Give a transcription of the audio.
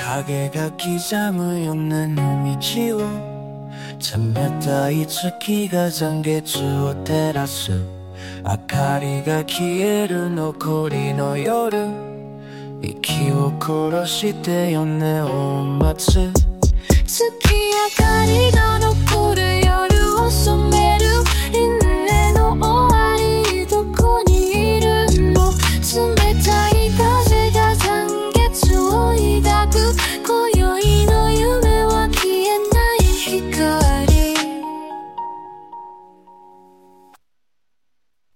影が刻むよねの道を冷たい月が残月を照らす明かりが消える残りの夜息を殺して夜音を待つ月明かりの